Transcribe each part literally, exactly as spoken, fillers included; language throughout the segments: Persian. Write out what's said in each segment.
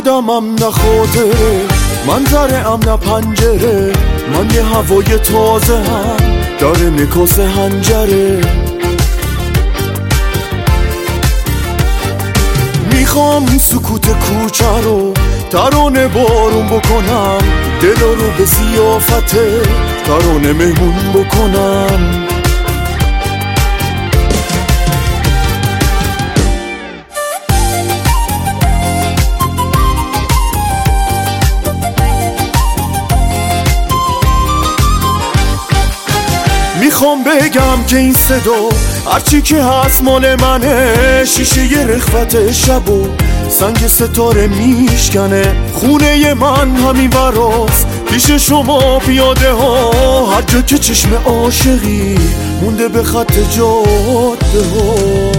آدمم نه خاطره، منظره‌ام نه پنجره، من یه هوای تازه هم داره نکاس هنجره. میخوام سکوت کوچه رو ترانه بارون بکنم، دلا رو به ضیافت ترانه مهمون بکنم. میخوام بگم که این صدا هرچی که هست مال منه، شیشه ی رخوت شب و سنگ ستاره میشکنه. خونه من همین براست پیش شما پیاده ها، هر جا که چشم عاشقی مونده به خط جاده ها.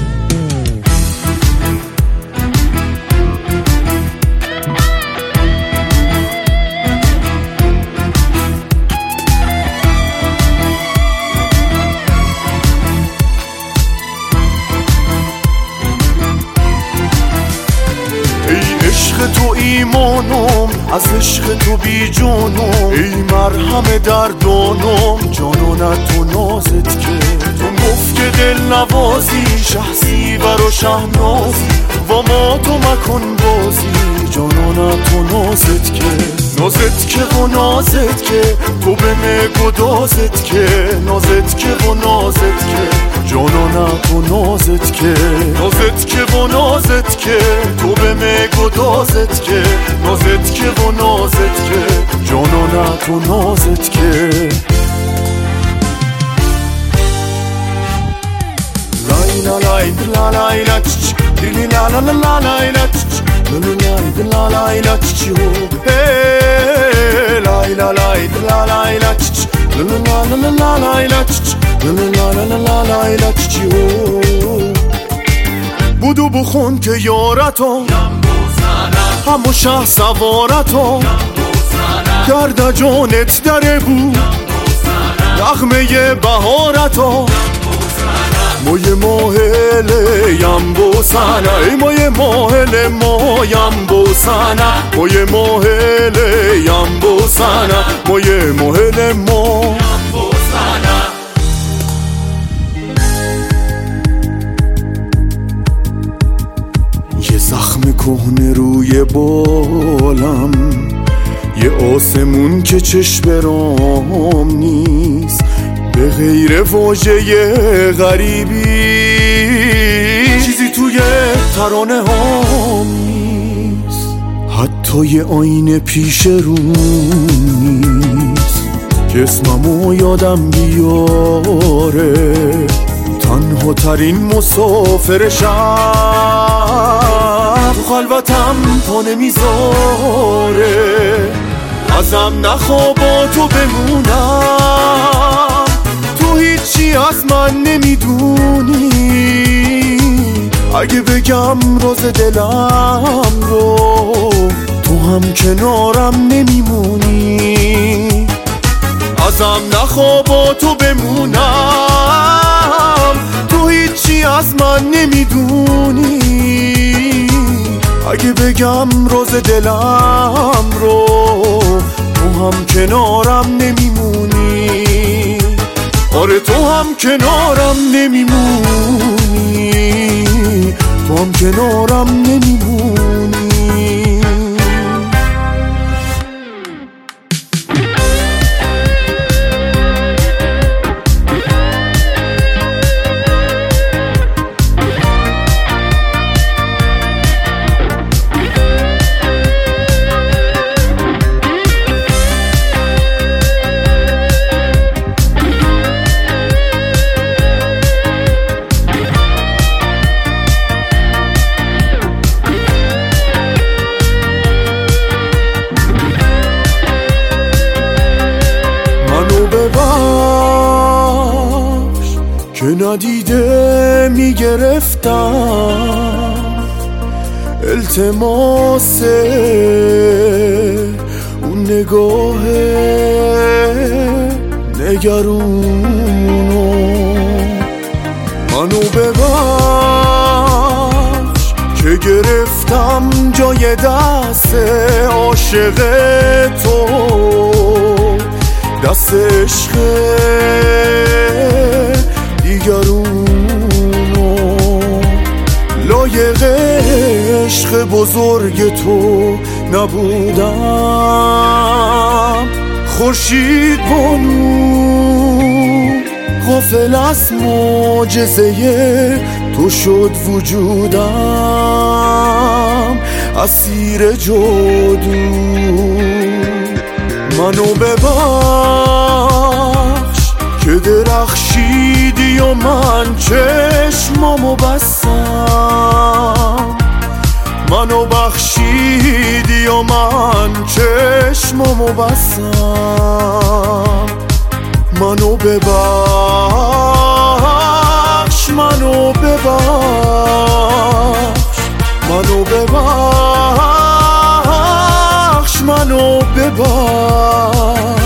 عشق تو ایمانم، از عشق تو بی جانم، ای مرهم دردانم، جانانت تو نازت که تو گفت که دل نوازی، شهزی برا شهنازی، و ما تو مکن بازی، جانانت تو نازت که نازت که و نازت که تو به مگدازت که نازت که و نازت که جانانت تو نازت که نازت که و نازت که تو به مگدازت که نازت که و نازت که جانانت تو نازت که. لا لا لا لا لا چ لی لا لا لا لا لا لا چ لا لا لا لا چ لا لا لا لا لا لا چ لا لا لا لا لا چ لا لا لا لا لا چ بودو بخون که یارتو همو شه سوارتو درد جانت دره بود نغمه بهارتو موی ماهله یم بوسنه، ای موی ماهله ما یم بوسنه، موی ماهله یم بوسنه، موی ماهله ما یم بوسنه. یه زخم کهنه روی بالم، یه آسمون که چشم رام نیست، به غیر واژه غریبی چیزی توی ترانه ها نیست، حتی یه آینه پیش رو نیست که اسممو یادم بیاره. تنها ترین مسافر شب تو خلوتم پا نمیذاره، ازم نخوابا تو بمونم، تو هیچی از من نمیدونی، اگه بگم راز دلم رو تو هم کنارم نمیمونی. ازم نخوابا تو بمونم، تو هیچی از من نمیدونی، اگه بگم راز دلم رو تو هم کنارم نمیمونی. آره تو هم کنارم نمیمونی، تو هم کنارم نمیمونی. که ندیده میگرفتم التماس اون نگاه نگرونو، منو ببخش که که گرفتم جای دست عاشق تو، دست عشق دیگرونو. لایق عشق بزرگ تو نبودم، خورشید بانو غافل از معجزه تو شد وجودم، اسیر جادو. منو ببخش که درخشیدی و من چشمامو بستم، منو بخشیدی و من چشمامو بستم. منو ببخش، منو ببخش، منو ببخش، منو ببخش.